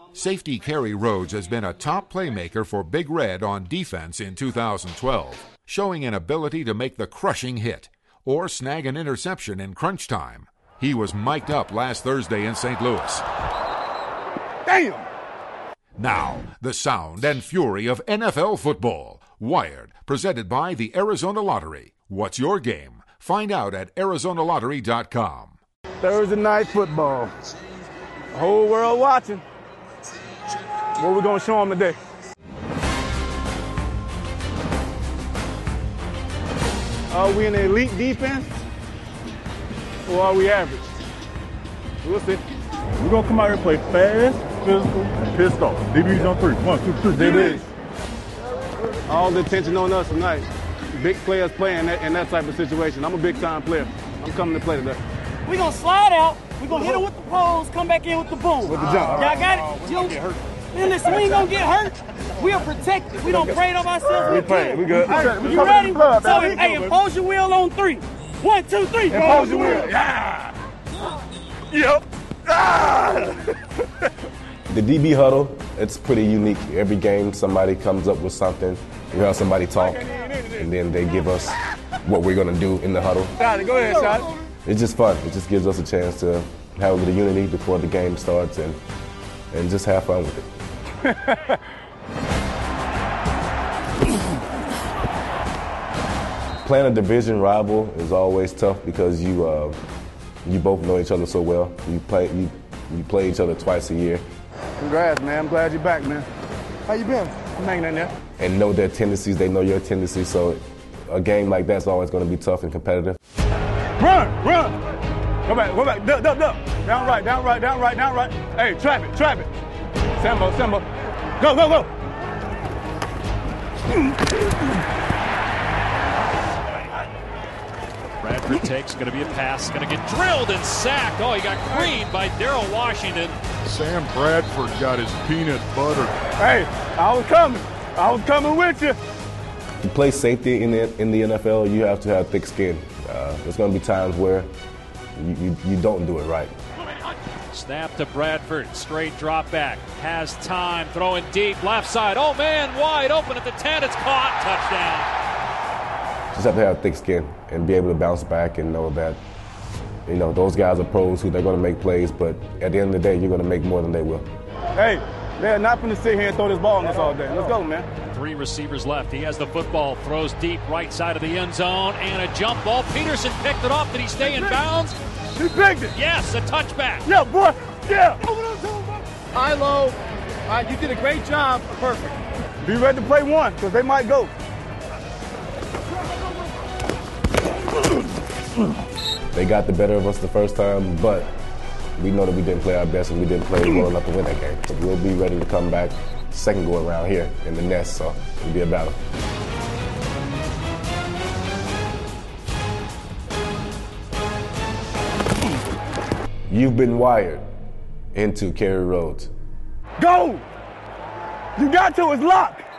Safety Kerry Rhodes has been a top playmaker for Big Red on defense in 2012, showing an ability to make the crushing hit or snag an interception in crunch time. He was mic'd up last Thursday in St. Louis. Damn! Now, the sound and fury of NFL football. Wired, presented by the Arizona Lottery. What's your game? Find out at ArizonaLottery.com. Thursday night football. The whole world watching. What we gonna show them today? Are we an elite defense or are we average? We'll see. We're gonna come out here and play fast, physical, and pissed off. DB's on 3. 1, 2, 3. DBs. All the attention on us tonight. Big players playing in that type of situation. I'm a big time player. I'm coming to play today. We're gonna slide out. We're gonna hit it with the poles, come back in with the boom. With the jump. Y'all got it? We're gonna get hurt. Man, listen, we ain't gonna get hurt. We are protected. We don't prey on ourselves. We play. We good. Hey, you ready? So, hey, impose your will on 3. 1, 2, 3. Impose your will. Yeah. Yep. Ah. The DB huddle, it's pretty unique. Every game, somebody comes up with something. We have somebody talk, and then they give us what we're gonna do in the huddle. Shotty, go ahead, Shotty. It's just fun. It just gives us a chance to have a little unity before the game starts and just have fun with it. Playing a division rival is always tough because you both know each other so well. You play each other twice a year. Congrats, man. I'm glad you're back, man. How you been? I'm hanging in there. And know their tendencies, they know your tendencies, so a game like that's always going to be tough and competitive. Run! Go back, duck. Down right. Hey, trap it. Sambo. Go. Bradford takes, going to be a pass, going to get drilled and sacked. Oh, he got creamed by Darryl Washington. Sam Bradford got his peanut butter. Hey, I was coming with you. To play safety in the NFL, you have to have thick skin. There's going to be times where you don't do it right. Snap to Bradford, straight drop back, has time, throwing deep, left side. Oh man, wide open at the 10, it's caught, touchdown. Just have to have thick skin and be able to bounce back and know that, those guys are pros who they're going to make plays, but at the end of the day, you're going to make more than they will. Hey, they're not going to sit here and throw this ball on us all day. Let's go, man. 3 receivers left. He has the football, throws deep right side of the end zone, and a jump ball. Peterson picked it off. Did he stay in bounds? He picked it. Yes, a touchback. Yeah, boy. Yeah. High, low. You did a great job. Perfect. Be ready to play one, because they might go. They got the better of us the first time, but we know that we didn't play our best and we didn't play well enough to win that game. So we'll be ready to come back second go around here in the nest, so it'll be a battle. You've been wired into Kerry Rhodes. Go! You got to, it's locked.